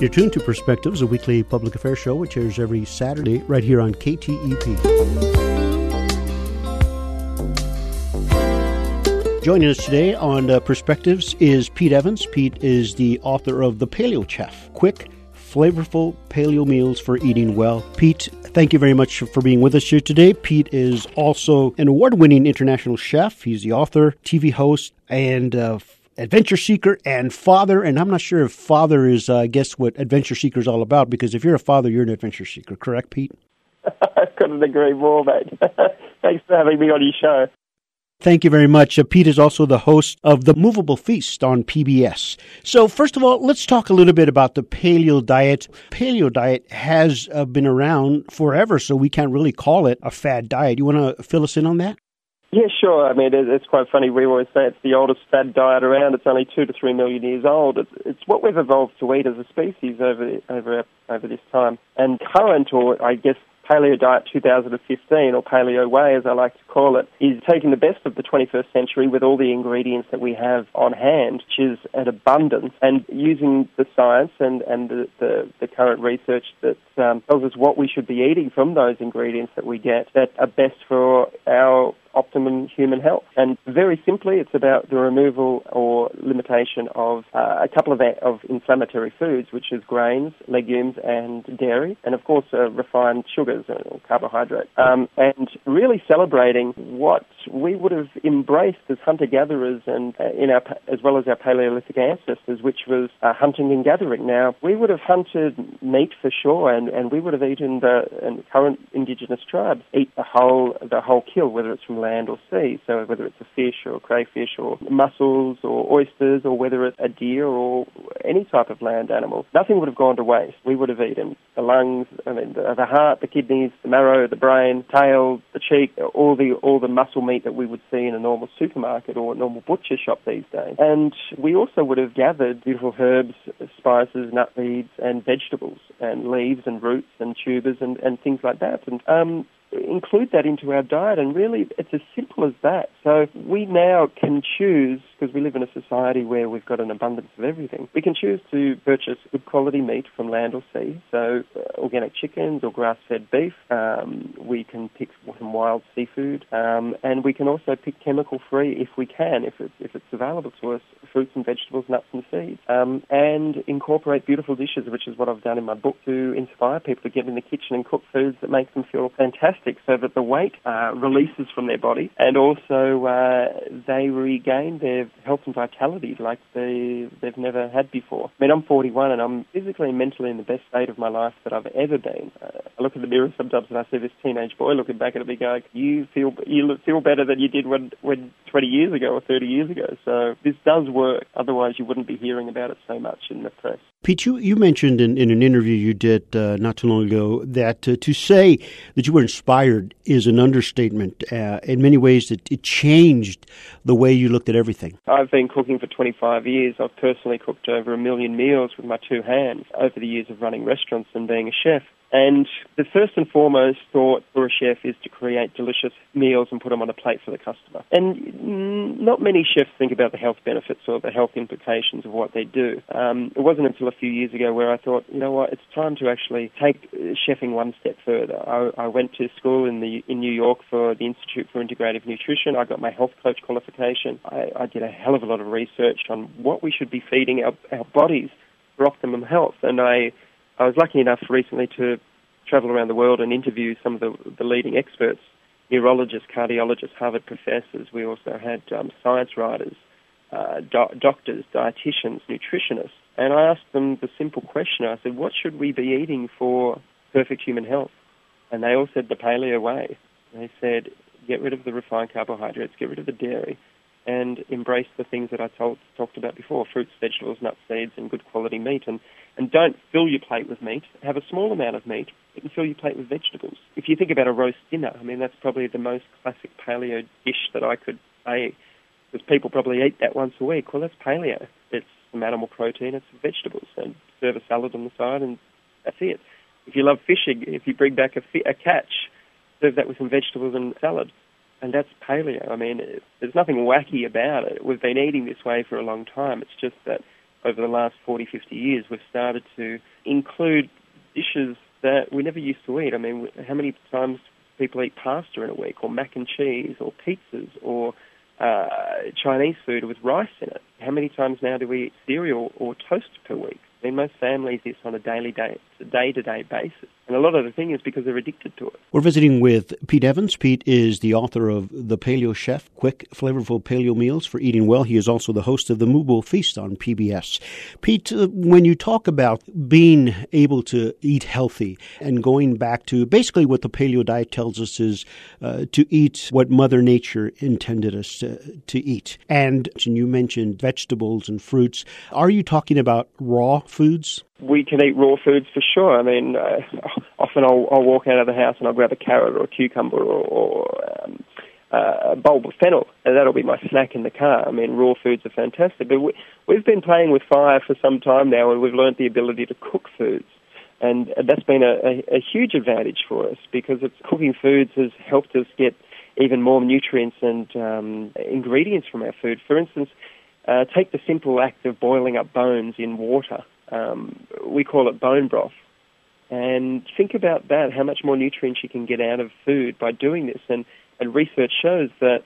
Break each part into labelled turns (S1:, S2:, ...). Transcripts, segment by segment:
S1: You're tuned to Perspectives, a weekly public affairs show which airs every Saturday right here on KTEP. Joining us today on Perspectives is Pete Evans. Pete is the author of The Paleo Chef, Quick, Flavorful Paleo Meals for Eating Well. Pete, thank you very much for being with us here today. Pete is also an award-winning international chef. He's the author, TV host, and adventure seeker and father. And I'm not sure if father is, what adventure seeker is all about, because if you're a father, you're an adventure seeker. Correct, Pete?
S2: I couldn't agree more, mate. Thanks for having me on your show.
S1: Thank you very much. Pete is also the host of The Movable Feast on PBS. So first of all, let's talk a little bit about the paleo diet. Paleo diet has been around forever, so we can't really call it a fad diet. You want to fill us in on that?
S2: Yeah, sure. I mean, it's quite funny. We always say it's the oldest fad diet around. It's only 2 to 3 million years old. It's what we've evolved to eat as a species over this time. And current, or I guess Paleo Diet 2015, or Paleo Way as I like to call it, is taking the best of the 21st century with all the ingredients that we have on hand, which is an abundance, and using the science and the current research that tells us what we should be eating from those ingredients that we get that are best for our optimum human health. And very simply, it's about the removal or limitation of a couple of inflammatory foods, which is grains, legumes, and dairy, and of course refined sugars or carbohydrate. And really celebrating what we would have embraced as hunter-gatherers and as well as our Paleolithic ancestors, which was hunting and gathering. Now, we would have hunted meat for sure, and we would have eaten and current indigenous tribes eat the whole kill, whether it's from land or sea. So whether it's a fish or crayfish or mussels or oysters, or whether it's a deer or any type of land animal, nothing would have gone to waste. We would have eaten the lungs, the heart, the kidneys, the marrow, the brain, tail, the cheek, all the muscle meat that we would see in a normal supermarket or a normal butcher shop these days. And we also would have gathered beautiful herbs, spices, nut seeds, and vegetables, and leaves and roots and tubers and things like that. And include that into our diet, and really it's as simple as that. So we now can choose, because we live in a society where we've got an abundance of everything, we can choose to purchase good quality meat from land or sea, so organic chickens or grass-fed beef. We can pick some wild seafood, and we can also pick chemical-free if we can, if it's available to us, fruits and vegetables, nuts and seeds, and incorporate beautiful dishes, which is what I've done in my book, to inspire people to get in the kitchen and cook foods that make them feel fantastic, so that the weight releases from their body, and also they regain their health and vitality like they've never had before. I mean, I'm 41 and I'm physically and mentally in the best state of my life that I've ever been. I look in the mirror sometimes and I see this teenage boy looking back at me going, you feel better than you did when 20 years ago or 30 years ago. So this does work. Otherwise, you wouldn't be hearing about it so much in the press.
S1: Pete, you mentioned in an interview you did not too long ago that to say that you were inspired is an understatement. In many ways, it changed the way you looked at everything.
S2: I've been cooking for 25 years. I've personally cooked over 1 million meals with my 2 hands over the years of running restaurants and being a chef. And the first and foremost thought for a chef is to create delicious meals and put them on a plate for the customer. And not many chefs think about the health benefits or the health implications of what they do. It wasn't until a few years ago where I thought, you know what, it's time to actually take chefing one step further. I went to school in New York for the Institute for Integrative Nutrition. I got my health coach qualification. I did a hell of a lot of research on what we should be feeding our bodies for optimum health. And I was lucky enough recently to travel around the world and interview some of the leading experts, neurologists, cardiologists, Harvard professors. We also had science writers, doctors, dietitians, nutritionists. And I asked them the simple question. I said, what should we be eating for perfect human health? And they all said the paleo way. They said, get rid of the refined carbohydrates, get rid of the dairy, and embrace the things that I talked about before, fruits, vegetables, nuts, seeds, and good quality meat. And don't fill your plate with meat. Have a small amount of meat, and fill your plate with vegetables. If you think about a roast dinner, I mean, that's probably the most classic paleo dish that I could say, because people probably eat that once a week. Well, that's paleo. It's some animal protein, it's vegetables, and serve a salad on the side, and that's it. If you love fishing, if you bring back a catch, serve that with some vegetables and salad. And that's paleo. I mean, there's nothing wacky about it. We've been eating this way for a long time. It's just that over the last 40, 50 years, we've started to include dishes that we never used to eat. I mean, how many times people eat pasta in a week, or mac and cheese, or pizzas, or Chinese food with rice in it? How many times now do we eat cereal or toast per week? I mean, most families eat on a day-to-day basis. And a lot of the thing is because they're addicted to it.
S1: We're visiting with Pete Evans. Pete is the author of The Paleo Chef, Quick, Flavorful Paleo Meals for Eating Well. He is also the host of the Moo Bowl Feast on PBS. Pete, when you talk about being able to eat healthy and going back to basically what the paleo diet tells us is to eat what Mother Nature intended us to eat. And you mentioned vegetables and fruits. Are you talking about raw foods?
S2: We can eat raw foods for sure. I mean, often I'll walk out of the house and I'll grab a carrot or a cucumber or a bulb of fennel, and that'll be my snack in the car. I mean, raw foods are fantastic. But we've been playing with fire for some time now, and we've learned the ability to cook foods. And that's been a huge advantage for us, because cooking foods has helped us get even more nutrients and ingredients from our food. For instance, take the simple act of boiling up bones in water. We call it bone broth. And think about that, how much more nutrients you can get out of food by doing this. And research shows that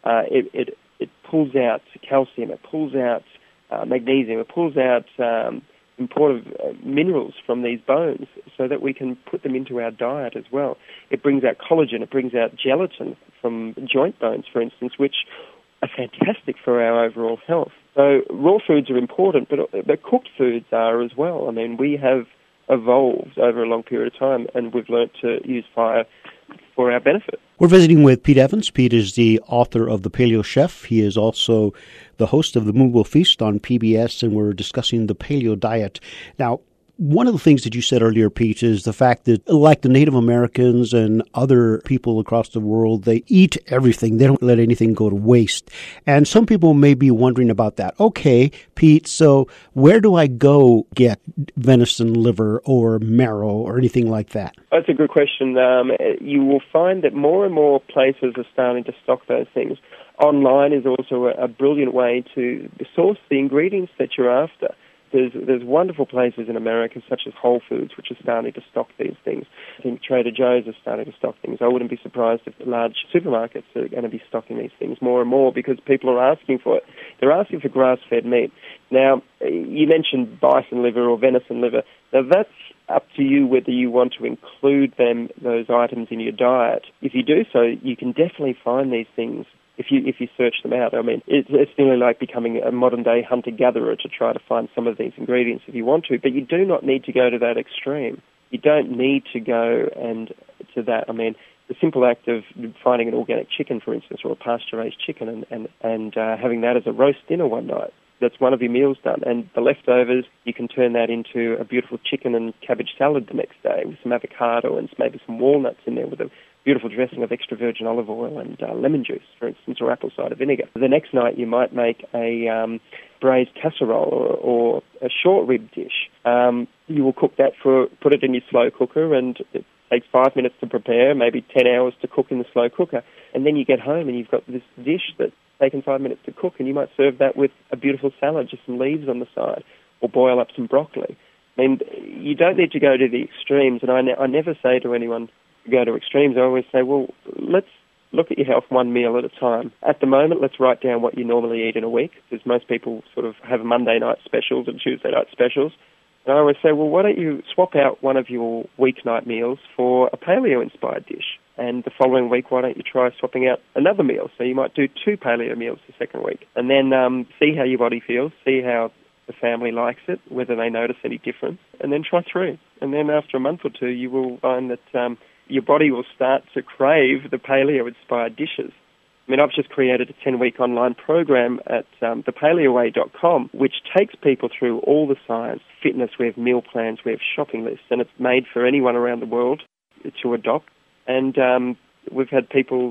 S2: it pulls out calcium, it pulls out magnesium, it pulls out important minerals from these bones so that we can put them into our diet as well. It brings out collagen, it brings out gelatin from joint bones, for instance, which are fantastic for our overall health. So raw foods are important, but cooked foods are as well. I mean, we have evolved over a long period of time, and we've learnt to use fire for our benefit.
S1: We're visiting with Pete Evans. Pete is the author of The Paleo Chef. He is also the host of the Moo Bowl Feast on PBS, and we're discussing the paleo diet. Now, one of the things that you said earlier, Pete, is the fact that, like the Native Americans and other people across the world, they eat everything. They don't let anything go to waste. And some people may be wondering about that. Okay, Pete, so where do I go get venison liver or marrow or anything like that?
S2: That's a good question. You will find that more and more places are starting to stock those things. Online is also a brilliant way to source the ingredients that you're after. There's wonderful places in America, such as Whole Foods, which are starting to stock these things. I think Trader Joe's is starting to stock things. I wouldn't be surprised if the large supermarkets are going to be stocking these things more and more, because people are asking for it. They're asking for grass-fed meat. Now, you mentioned bison liver or venison liver. Now, that's up to you whether you want to include those items in your diet. If you do so, you can definitely find these things if you search them out. I mean, it's nearly like becoming a modern-day hunter-gatherer to try to find some of these ingredients if you want to, but you do not need to go to that extreme. You don't need to go to that. I mean, the simple act of finding an organic chicken, for instance, or a pasture-raised chicken and having that as a roast dinner one night, that's one of your meals done. And the leftovers, you can turn that into a beautiful chicken and cabbage salad the next day with some avocado and maybe some walnuts in there with a beautiful dressing of extra virgin olive oil and lemon juice, for instance, or apple cider vinegar. The next night you might make a braised casserole or a short rib dish. You will cook that, put it in your slow cooker, and it takes 5 minutes to prepare, maybe 10 hours to cook in the slow cooker. And then you get home and you've got this dish that's taken 5 minutes to cook, and you might serve that with a beautiful salad, just some leaves on the side, or boil up some broccoli. I mean, you don't need to go to the extremes, and I never say to anyone, go to extremes. I always say, well, let's look at your health one meal at a time. At the moment, let's write down what you normally eat in a week, because most people sort of have Monday night specials and Tuesday night specials. And I always say, well, why don't you swap out one of your weeknight meals for a paleo-inspired dish? And the following week, why don't you try swapping out another meal? So you might do 2 paleo meals the second week. And then see how your body feels, see how the family likes it, whether they notice any difference, and then try 3. And then after a month or 2, you will find that your body will start to crave the paleo-inspired dishes. I mean, I've just created a 10-week online program at thepaleoway.com, which takes people through all the science, fitness. We have meal plans, we have shopping lists, and it's made for anyone around the world to adopt. And we've had people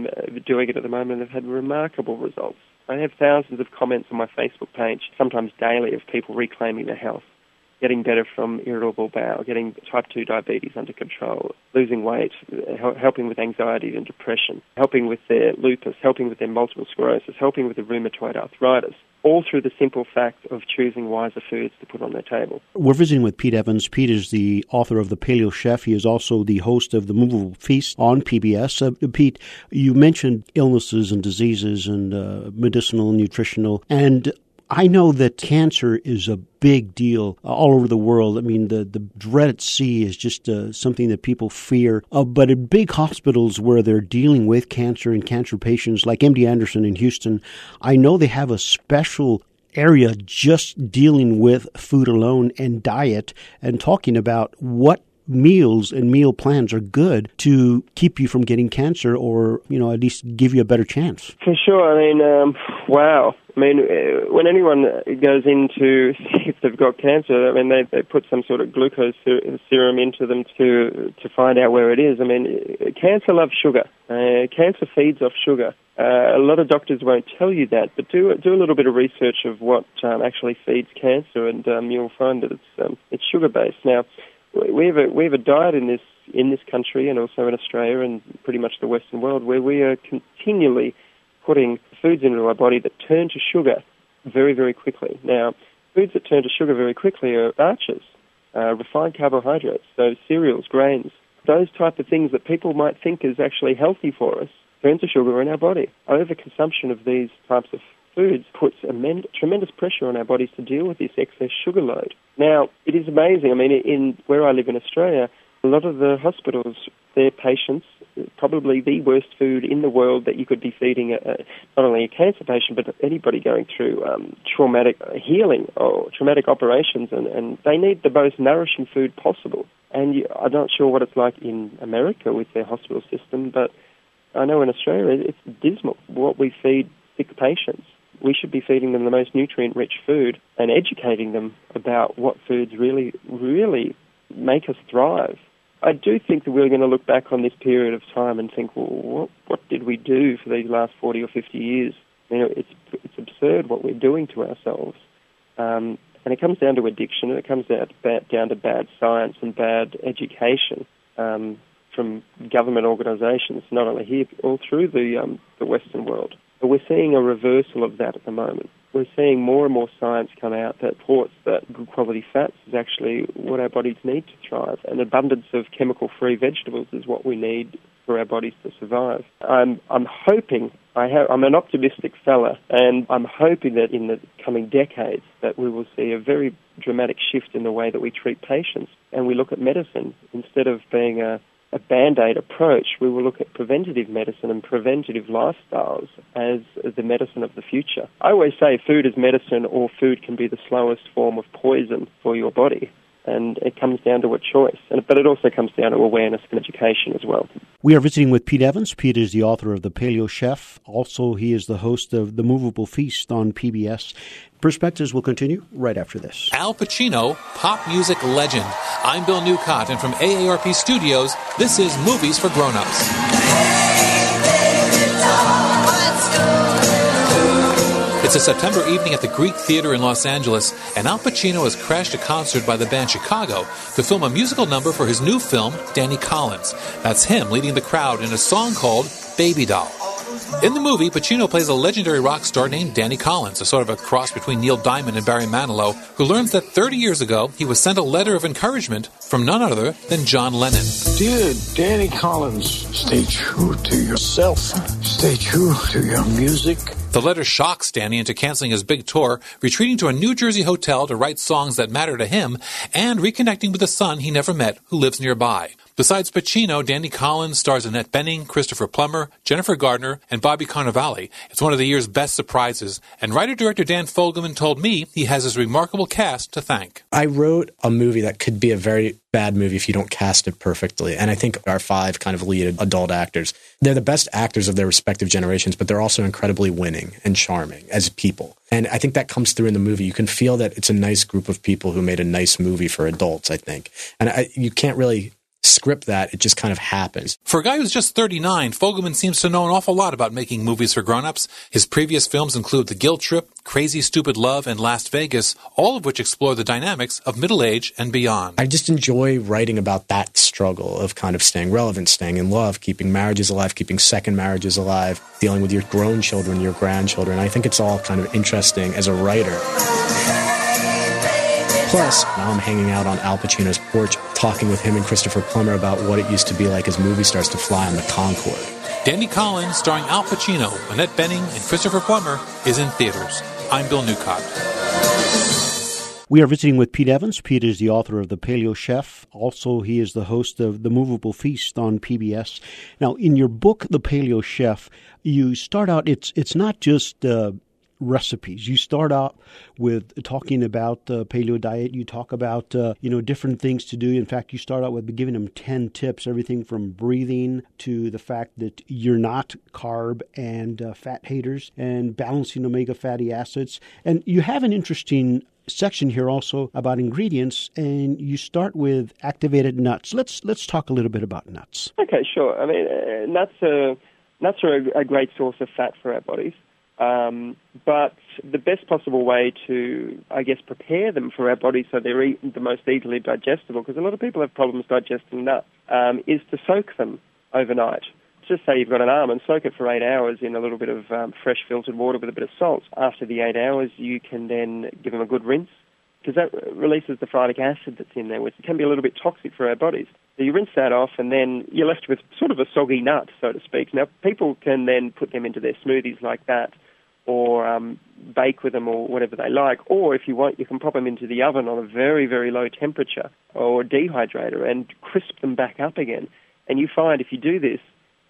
S2: doing it at the moment and have had remarkable results. I have thousands of comments on my Facebook page, sometimes daily, of people reclaiming their health, getting better from irritable bowel, getting type 2 diabetes under control, losing weight, helping with anxiety and depression, helping with their lupus, helping with their multiple sclerosis, helping with their rheumatoid arthritis. all through the simple fact of choosing wiser foods to put on their table.
S1: We're visiting with Pete Evans. Pete is the author of The Paleo Chef. He is also the host of The Movable Feast on PBS. Pete, you mentioned illnesses and diseases and medicinal, nutritional, and I know that cancer is a big deal all over the world. I mean, the dreaded C is just something that people fear. But in big hospitals where they're dealing with cancer and cancer patients, like MD Anderson in Houston, I know they have a special area just dealing with food alone and diet and talking about what meals and meal plans are good to keep you from getting cancer or, at least give you a better chance.
S2: For sure. I mean, wow. I mean, when anyone goes in to see if they've got cancer, I mean, they put some sort of glucose serum into them to find out where it is. I mean, cancer loves sugar. Cancer feeds off sugar. A lot of doctors won't tell you that, but do a little bit of research of what actually feeds cancer, and you'll find that it's sugar-based. Now, we have a diet in this country and also in Australia and pretty much the Western world where we are continually putting foods into our body that turn to sugar very, very quickly. Now, foods that turn to sugar very quickly are starches, refined carbohydrates, so cereals, grains, those type of things that people might think is actually healthy for us, turn to sugar in our body. Overconsumption of these types of foods puts tremendous pressure on our bodies to deal with this excess sugar load. Now, it is amazing. I mean, in where I live in Australia, a lot of the hospitals, their patients, probably the worst food in the world that you could be feeding not only a cancer patient, but anybody going through traumatic healing or traumatic operations, and they need the most nourishing food possible. And I'm not sure what it's like in America with their hospital system, but I know in Australia it's dismal what we feed sick patients. We should be feeding them the most nutrient-rich food and educating them about what foods really, really make us thrive. I do think that we're going to look back on this period of time and think, well, what did we do for these last 40 or 50 years? It's absurd what we're doing to ourselves. And it comes down to addiction, and it comes down to bad science and bad education from government organisations, not only here, but all through the Western world. But we're seeing a reversal of that at the moment. We're seeing more and more science come out that reports that good quality fats is actually what our bodies need to thrive. An abundance of chemical-free vegetables is what we need for our bodies to survive. I'm hoping, I'm an optimistic fella, and I'm hoping that in the coming decades that we will see a very dramatic shift in the way that we treat patients, and we look at medicine instead of being a Band-Aid approach. We will look at preventative medicine and preventative lifestyles as the medicine of the future. I always say food is medicine, or food can be the slowest form of poison for your body. And it comes down to a choice. But it also comes down to awareness and education as well.
S1: We are visiting with Pete Evans. Pete is the author of The Paleo Chef. Also, he is the host of The Movable Feast on PBS. Perspectives will continue right after this.
S3: Al Pacino, pop music legend. I'm Bill Newcott, and from AARP Studios, this is Movies for Grown-Ups. It's a September evening at the Greek Theater in Los Angeles, and Al Pacino has crashed a concert by the band Chicago to film a musical number for his new film, Danny Collins. That's him leading the crowd in a song called Baby Doll. In the movie, Pacino plays a legendary rock star named Danny Collins, a sort of a cross between Neil Diamond and Barry Manilow, who learns that 30 years ago he was sent a letter of encouragement from none other than John Lennon.
S4: Dear Danny Collins, stay true to yourself. Stay true to your music.
S3: The letter shocks Danny into canceling his big tour, retreating to a New Jersey hotel to write songs that matter to him, and reconnecting with a son he never met who lives nearby. Besides Pacino, Danny Collins stars Annette Bening, Christopher Plummer, Jennifer Gardner, and Bobby Cannavale. It's one of the year's best surprises, and writer-director Dan Fogelman told me he has his remarkable cast to thank.
S5: I wrote a movie that could be a very bad movie if you don't cast it perfectly, and I think our 5 kind of lead adult actors, they're the best actors of their respective generations, but they're also incredibly winning and charming as people. And I think that comes through in the movie. You can feel that it's a nice group of people who made a nice movie for adults, I think. And you can't really script that. It just kind of happens.
S3: For a guy who's just 39, Fogelman seems to know an awful lot about making movies for grown-ups. His previous films include The Guilt Trip, Crazy Stupid Love, and Las Vegas, all of which explore the dynamics of middle age and beyond.
S5: I just enjoy writing about that struggle of kind of staying relevant, staying in love, keeping marriages alive, keeping second marriages alive, dealing with your grown children, your grandchildren. I think it's all kind of interesting as a writer. Plus, now I'm hanging out on Al Pacino's porch, talking with him and Christopher Plummer about what it used to be like as movie stars to fly on the Concorde.
S3: Danny Collins, starring Al Pacino, Annette Bening, and Christopher Plummer, is in theaters. I'm Bill Newcott.
S1: We are visiting with Pete Evans. Pete is the author of The Paleo Chef. Also, he is the host of The Movable Feast on PBS. Now, in your book, The Paleo Chef, you start out, it's not just recipes. You start out with talking about the paleo diet. You talk about, different things to do. In fact, you start out with giving them 10 tips, everything from breathing to the fact that you're not carb and fat haters and balancing omega fatty acids. And you have an interesting section here also about ingredients, and you start with activated nuts. Let's talk a little bit about nuts.
S2: Okay, sure. I mean, nuts are a great source of fat for our bodies. But the best possible way to, I guess, prepare them for our bodies so they're the most easily digestible, because a lot of people have problems digesting nuts, is to soak them overnight. Just say you've got an almond, soak it for 8 hours in a little bit of fresh filtered water with a bit of salt. After the 8 hours, you can then give them a good rinse, because that releases the phytic acid that's in there, which can be a little bit toxic for our bodies. So you rinse that off, and then you're left with sort of a soggy nut, so to speak. Now, people can then put them into their smoothies like that, or bake with them, or whatever they like. Or if you want, you can pop them into the oven on a very, very low temperature, or a dehydrator, and crisp them back up again. And you find if you do this,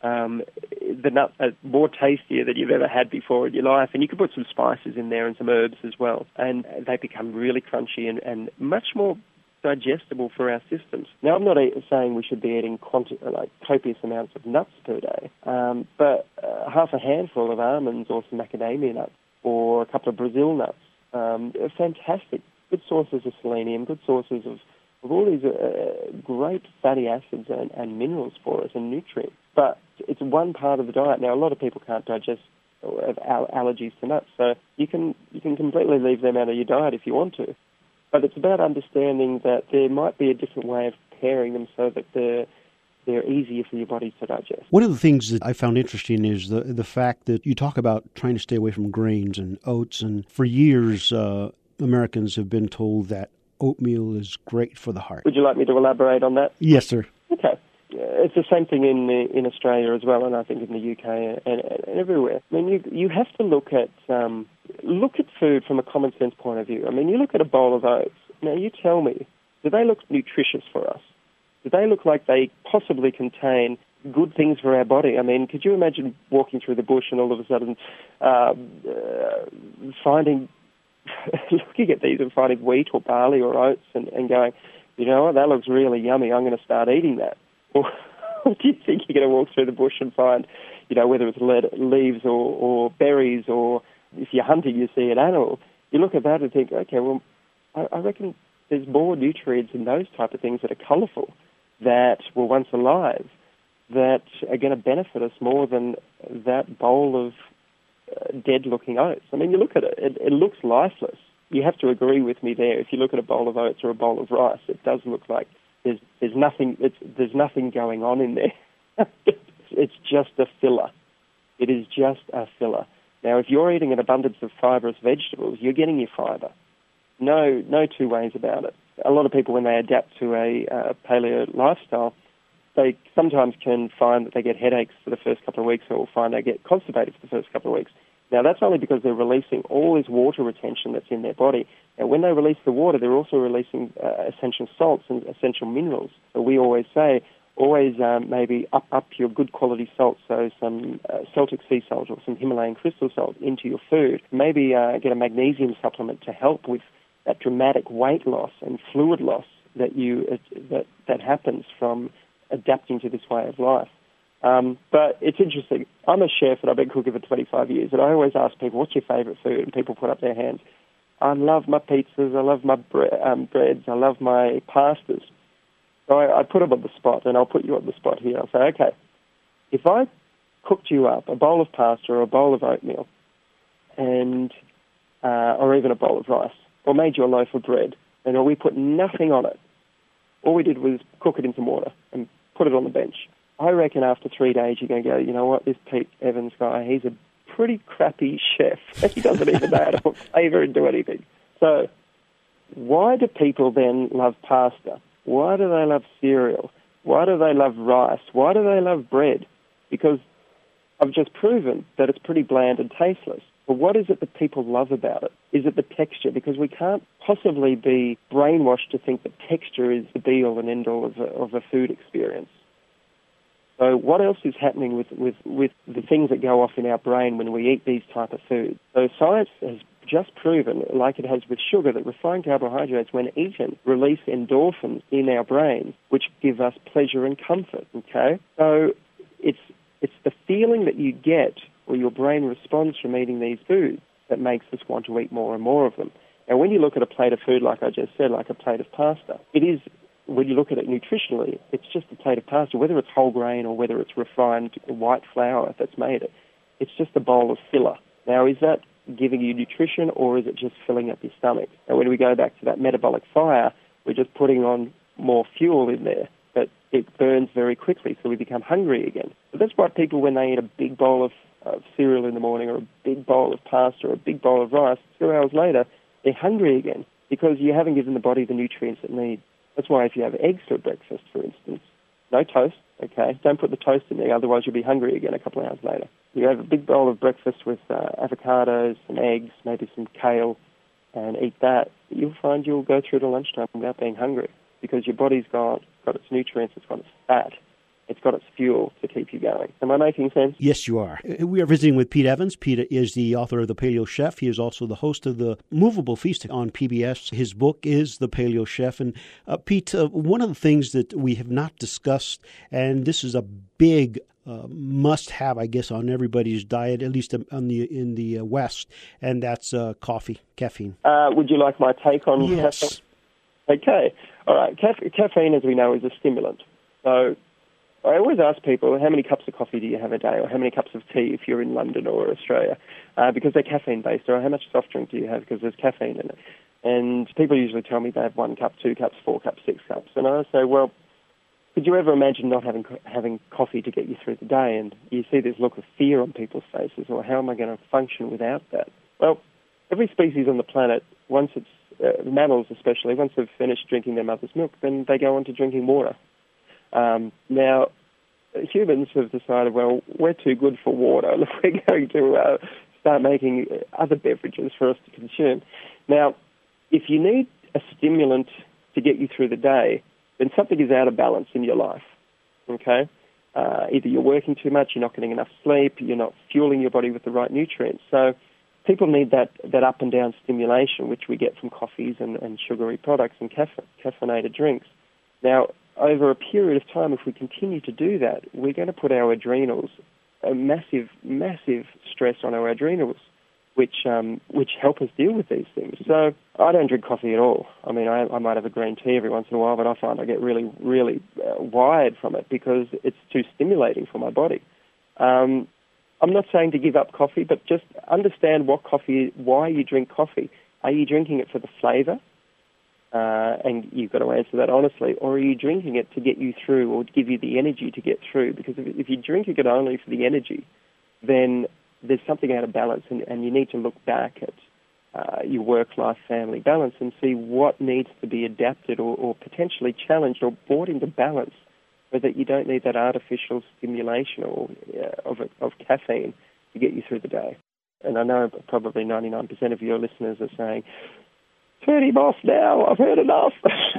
S2: the nuts are more tastier than you've ever had before in your life. And you can put some spices in there and some herbs as well. And they become really crunchy and much more digestible for our systems. Now, I'm not saying we should be eating copious amounts of nuts per day, but half a handful of almonds or some macadamia nuts or a couple of Brazil nuts are fantastic. Good sources of selenium, good sources of all these great fatty acids and minerals for us and nutrients. But it's one part of the diet. Now, a lot of people can't digest or have allergies to nuts, so you can completely leave them out of your diet if you want to. But it's about understanding that there might be a different way of preparing them so that they're easier for your body to digest.
S1: One of the things that I found interesting is the fact that you talk about trying to stay away from grains and oats. And for years, Americans have been told that oatmeal is great for the heart.
S2: Would you like me to elaborate on that?
S1: Yes, sir.
S2: Okay. It's the same thing in Australia as well, and I think in the UK and everywhere. I mean, you have to look at food from a common sense point of view. I mean, you look at a bowl of oats. Now, you tell me, do they look nutritious for us? Do they look like they possibly contain good things for our body? I mean, could you imagine walking through the bush and all of a sudden looking at these and finding wheat or barley or oats and going, you know what, that looks really yummy, I'm going to start eating that? Or do you think you're going to walk through the bush and find, whether it's leaves or berries, or if you're hunting, you see an animal, you look at that and think, okay, well, I reckon there's more nutrients in those type of things that are colourful, that were once alive, that are going to benefit us more than that bowl of dead-looking oats. I mean, you look at it, it looks lifeless. You have to agree with me there. If you look at a bowl of oats or a bowl of rice, it does look like there's nothing going on in there. It's just a filler. It is just a filler. Now, if you're eating an abundance of fibrous vegetables, you're getting your fibre. No two ways about it. A lot of people, when they adapt to a paleo lifestyle, they sometimes can find that they get headaches for the first couple of weeks, or find they get constipated for the first couple of weeks. Now, that's only because they're releasing all this water retention that's in their body. And when they release the water, they're also releasing essential salts and essential minerals. So we always say, maybe up your good quality salt, so some Celtic sea salt or some Himalayan crystal salt into your food. Maybe get a magnesium supplement to help with that dramatic weight loss and fluid loss that happens from adapting to this way of life. But it's interesting. I'm a chef and I've been cooking for 25 years, and I always ask people, what's your favourite food? And people put up their hands. I love my pizzas, I love my breads, I love my pastas. So I put them on the spot, and I'll put you on the spot here. I'll say, okay, if I cooked you up a bowl of pasta or a bowl of oatmeal, and or even a bowl of rice, or made you a loaf of bread, and we put nothing on it, all we did was cook it in some water and put it on the bench. I reckon after 3 days you're going to go, you know what, this Pete Evans guy, he's a pretty crappy chef. He doesn't even know how to put flavour into anything. So why do people then love pasta? Why do they love cereal? Why do they love rice? Why do they love bread? Because I've just proven that it's pretty bland and tasteless. But what is it that people love about it? Is it the texture? Because we can't possibly be brainwashed to think that texture is the be-all and end-all of a food experience. So what else is happening with the things that go off in our brain when we eat these type of foods? So science has just proven, like it has with sugar, that refined carbohydrates, when eaten, release endorphins in our brain, which give us pleasure and comfort, okay? So it's the feeling that you get, or your brain responds from eating these foods, that makes us want to eat more and more of them. Now, when you look at a plate of food, like I just said, like a plate of pasta, it is, when you look at it nutritionally, it's just a plate of pasta, whether it's whole grain or whether it's refined white flour that's made it. It's just a bowl of filler. Now, is that giving you nutrition, or is it just filling up your stomach? And when we go back to that metabolic fire, we're just putting on more fuel in there, but it burns very quickly, so we become hungry again. But that's why people, when they eat a big bowl of cereal in the morning, or a big bowl of pasta, or a big bowl of rice, 2 hours later, they're hungry again, because you haven't given the body the nutrients it needs. That's why if you have eggs for breakfast, for instance, no toast, okay? Don't put the toast in there, otherwise you'll be hungry again a couple of hours later. You have a big bowl of breakfast with avocados, some eggs, maybe some kale, and eat that. You'll find you'll go through to lunchtime without being hungry, because your body's got its nutrients, it's got its fat, it's got its fuel to keep you going. Am I making sense?
S1: Yes, you are. We are visiting with Pete Evans. Pete is the author of The Paleo Chef. He is also the host of the Movable Feast on PBS. His book is The Paleo Chef. And Pete, one of the things that we have not discussed, and this is a big must-have, I guess, on everybody's diet, at least in the West, and that's coffee, caffeine.
S2: Would you like my take on
S1: Yes.
S2: caffeine? Okay. All right. Caffeine, as we know, is a stimulant. So I always ask people, how many cups of coffee do you have a day, or how many cups of tea if you're in London or Australia, because they're caffeine-based, or how much soft drink do you have because there's caffeine in it? And people usually tell me they have 1 cup, 2 cups, 4 cups, 6 cups. And I say, well, could you ever imagine not having coffee to get you through the day? And you see this look of fear on people's faces, or how am I going to function without that? Well, every species on the planet, once it's mammals especially, once they've finished drinking their mother's milk, then they go on to drinking water. Now, humans have decided, well, we're too good for water. We're going to start making other beverages for us to consume. Now, if you need a stimulant to get you through the day, then something is out of balance in your life, okay? Either you're working too much, you're not getting enough sleep, you're not fueling your body with the right nutrients. So people need that up and down stimulation, which we get from coffees and sugary products and caffeinated drinks. Now, over a period of time, if we continue to do that, we're going to put our adrenals, a massive, massive stress on our adrenals, which help us deal with these things. So I don't drink coffee at all. I mean, I might have a green tea every once in a while, but I find I get really, really wired from it because it's too stimulating for my body. I'm not saying to give up coffee, but just understand why you drink coffee. Are you drinking it for the flavour? And you've got to answer that honestly. Or are you drinking it to get you through or give you the energy to get through? Because if you're drinking it only for the energy, then there's something out of balance, and you need to look back at your work-life family balance and see what needs to be adapted or potentially challenged or brought into balance so that you don't need that artificial stimulation of caffeine to get you through the day. And I know probably 99% of your listeners are saying, turn him off now, I've heard enough.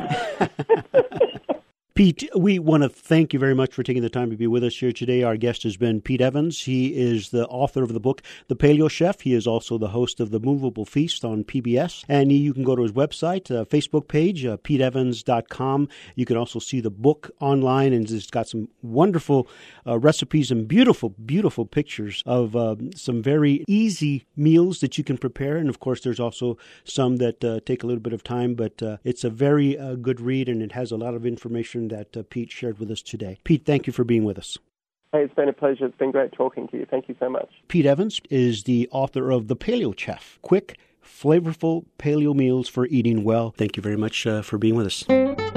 S1: Pete, we want to thank you very much for taking the time to be with us here today. Our guest has been Pete Evans. He is the author of the book, The Paleo Chef. He is also the host of The Movable Feast on PBS. And you can go to his website, Facebook page, PeteEvans.com. You can also see the book online, and it's got some wonderful recipes and beautiful, beautiful pictures of some very easy meals that you can prepare. And, of course, there's also some that take a little bit of time, but it's a very good read, and it has a lot of information that Pete shared with us today. Pete, thank you for being with us.
S2: Hey, it's been a pleasure. It's been great talking to you. Thank you so much.
S1: Pete Evans is the author of The Paleo Chef, quick, flavorful paleo meals for eating well. Thank you very much for being with us.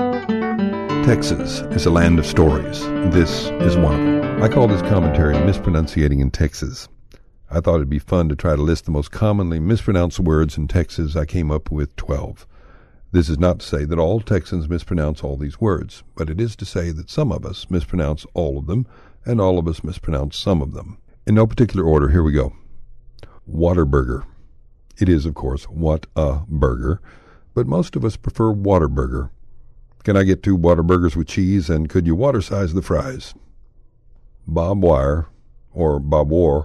S6: Texas is a land of stories. This is one of them. I call this commentary Mispronunciating in Texas. I thought it'd be fun to try to list the most commonly mispronounced words in Texas. I came up with 12. This is not to say that all Texans mispronounce all these words, but it is to say that some of us mispronounce all of them, and all of us mispronounce some of them. In no particular order, here we go. Whataburger. It is, of course, what a burger, but most of us prefer Whataburger. Can I get 2 Whataburgers with cheese, and could you water size the fries? Bob wire, or bob wire.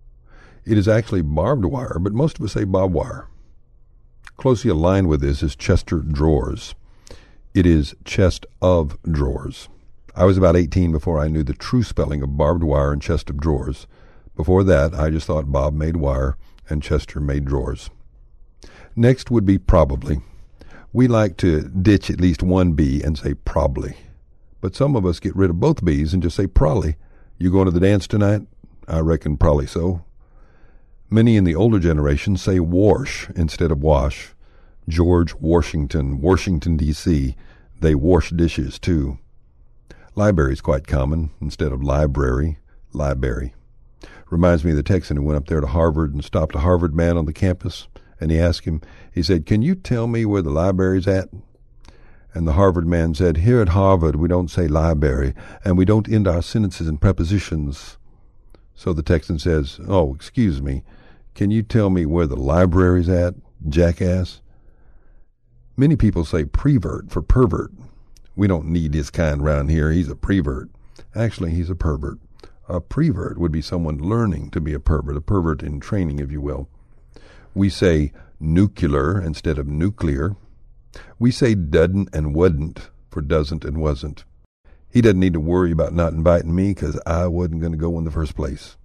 S6: It is actually barbed wire, but most of us say bob wire. Closely aligned with this is Chester drawers. It is chest of drawers. I was about 18 before I knew the true spelling of barbed wire and chest of drawers. Before that, I just thought Bob made wire and Chester made drawers. Next would be probably. We like to ditch at least one B and say probably. But some of us get rid of both B's and just say probably. You going to the dance tonight? I reckon probably so. Many in the older generation say wash instead of wash. George Washington, Washington, D.C., they wash dishes too. Library is quite common. Instead of library, library. Reminds me of the Texan who went up there to Harvard and stopped a Harvard man on the campus, and he asked him, he said, "Can you tell me where the library's at?" And the Harvard man said, "Here at Harvard we don't say library, and we don't end our sentences in prepositions." So the Texan says, "Oh, excuse me, can you tell me where the library's at, jackass?" Many people say prevert for pervert. We don't need his kind round here. He's a prevert. Actually, he's a pervert. A prevert would be someone learning to be a pervert in training, if you will. We say nuclear instead of nuclear. We say dudn't and wouldn't for doesn't and wasn't. He doesn't need to worry about not inviting me because I wasn't going to go in the first place.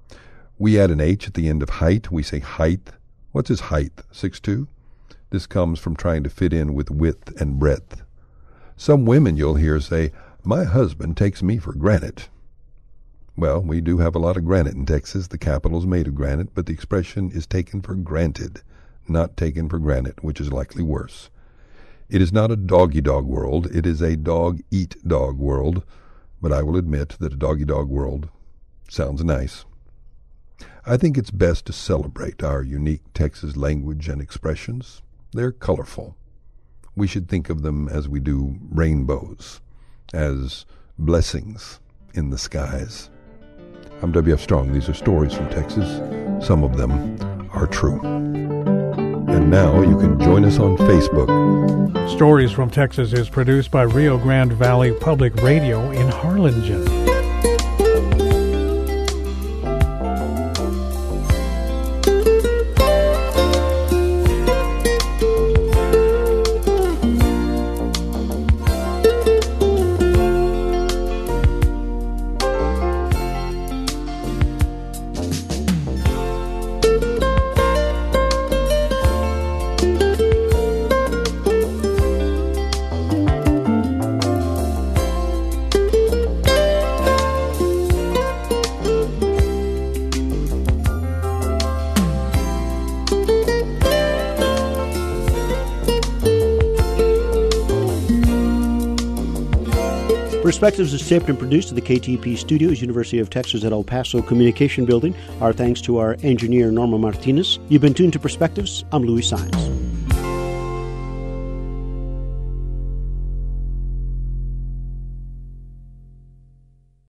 S6: We add an H at the end of height. We say height. What's his height? 6'2"? This comes from trying to fit in with width and breadth. Some women you'll hear say, "My husband takes me for granite." Well, we do have a lot of granite in Texas. The capital's made of granite, but the expression is taken for granted, not taken for granted, which is likely worse. It is not a doggy-dog world. It is a dog-eat-dog world, but I will admit that a doggy-dog world sounds nice. I think it's best to celebrate our unique Texas language and expressions. They're colorful. We should think of them as we do rainbows, as blessings in the skies. I'm W.F. Strong. These are stories from Texas. Some of them are true. And now you can join us on Facebook.
S7: Stories from Texas is produced by Rio Grande Valley Public Radio in Harlingen.
S1: Perspectives is taped and produced at the KTP Studios, University of Texas at El Paso Communication Building. Our thanks to our engineer, Norma Martinez. You've been tuned to Perspectives. I'm Louis Saenz.